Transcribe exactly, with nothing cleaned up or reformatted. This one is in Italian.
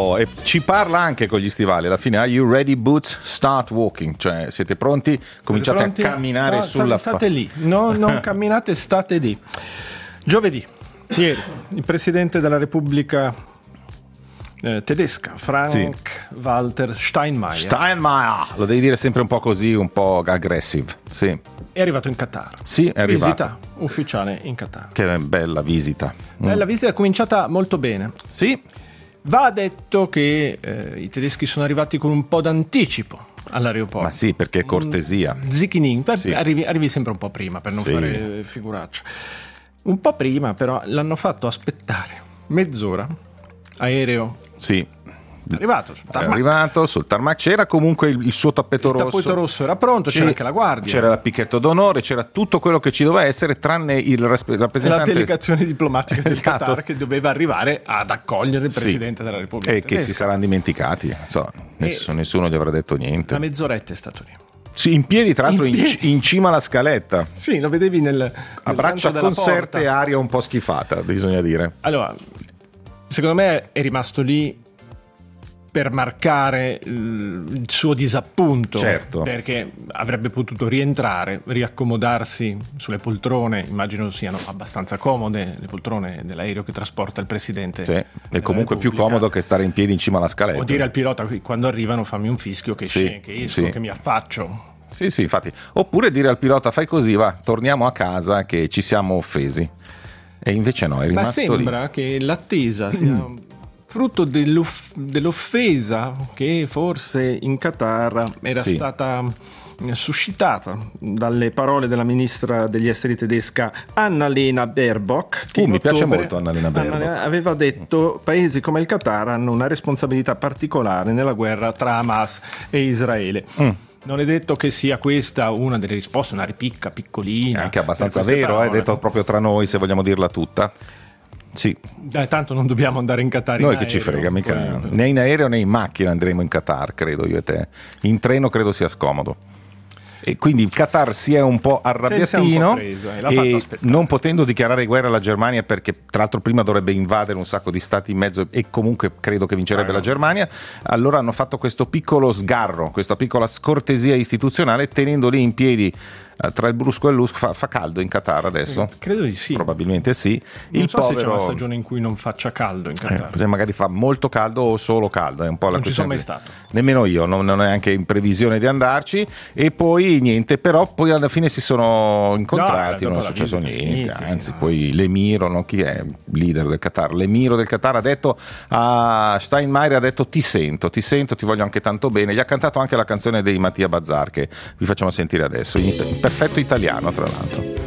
Oh, e ci parla anche con gli stivali alla fine. Are you ready boots? Start walking. Cioè siete pronti? Siete Cominciate pronti? a camminare no, sulla state fa- lì, no, non camminate, state lì. Giovedì, ieri, il presidente della Repubblica eh, tedesca, Frank sì. Walter Steinmeier. Steinmeier, lo devi dire sempre un po' così, un po' aggressive. Sì. È arrivato in Qatar. Sì, è arrivato. Visita ufficiale in Qatar. Che bella visita. Bella mm. visita, è cominciata molto bene. Sì. Va detto che eh, i tedeschi sono arrivati con un po' d'anticipo all'aeroporto. Ma sì, perché cortesia. Zichinin, sì. arrivi, arrivi sempre un po' prima per non sì. fare figuracce. Un po' prima però l'hanno fatto aspettare mezz'ora, aereo. Sì. È arrivato sul tarmac. È arrivato sul tarmac, c'era comunque il, il suo tappeto il rosso. Il tappeto rosso era pronto, c'era anche la guardia. C'era il picchetto d'onore, c'era tutto quello che ci doveva essere, tranne il rappresentante. La delegazione diplomatica del esatto. Qatar che doveva arrivare ad accogliere il presidente sì. della Repubblica. E che si saranno dimenticati. So, nessuno, nessuno gli avrà detto niente. Una mezz'oretta è stato lì. Sì, in piedi, tra l'altro, in, in, in cima alla scaletta. Sì, lo vedevi nel, nel a braccia conserte e aria un po' schifata, bisogna dire. Allora, secondo me è rimasto lì per marcare il suo disappunto, certo. perché avrebbe potuto rientrare, riaccomodarsi sulle poltrone, immagino siano abbastanza comode le poltrone dell'aereo che trasporta il presidente. Sì, è comunque più comodo che stare in piedi in cima alla scaletta. O dire al pilota quando arrivano fammi un fischio che, sì, scende, che esco, sì. che mi affaccio. Sì, sì, infatti. Oppure dire al pilota fai così, va, torniamo a casa che ci siamo offesi. E invece no, è rimasto lì. Ma sembra lì. che l'attesa sia... Mm. frutto dell'off- dell'offesa che forse in Qatar era sì. stata suscitata dalle parole della ministra degli esteri tedesca Annalena Baerbock, che uh, mi piace molto Annalena Baerbock. Annalena aveva detto paesi come il Qatar hanno una responsabilità particolare nella guerra tra Hamas e Israele. Mm. Non è detto che sia questa una delle risposte, una ripicca piccolina. È anche abbastanza vero, è eh, detto proprio tra noi, se vogliamo dirla tutta. Sì. Dai, tanto non dobbiamo andare in Qatar. Noi in che aereo, ci frega, mica poi... né in aereo né in macchina andremo in Qatar, credo io e te. In treno credo sia scomodo. E quindi il Qatar si è un po' arrabbiatino, un po' presa, e, l'ha fatto aspettare. Non potendo dichiarare guerra alla Germania, perché tra l'altro prima dovrebbe invadere un sacco di stati in mezzo e comunque credo che vincerebbe ah, la Germania. Allora hanno fatto questo piccolo sgarro, questa piccola scortesia istituzionale, tenendo lì in piedi tra il brusco e il lusco. Fa, fa caldo in Qatar adesso? Credo di sì. Probabilmente sì. Non il so povero... se c'è una stagione in cui non faccia caldo in Qatar. Eh, se magari fa molto caldo o solo caldo, è un po' la non ci sono mai di... stato. Nemmeno io, non, non è anche in previsione di andarci. E poi niente, però poi alla fine si sono incontrati, no, non è successo visita, niente. Sì, anzi, sì, sì, poi no. l'emiro, no? Chi è il leader del Qatar? L'emiro del Qatar ha detto a Steinmeier, ha detto ti sento, ti sento, ti voglio anche tanto bene. Gli ha cantato anche la canzone dei Mattia Bazzar che vi facciamo sentire adesso, in perfetto italiano tra l'altro.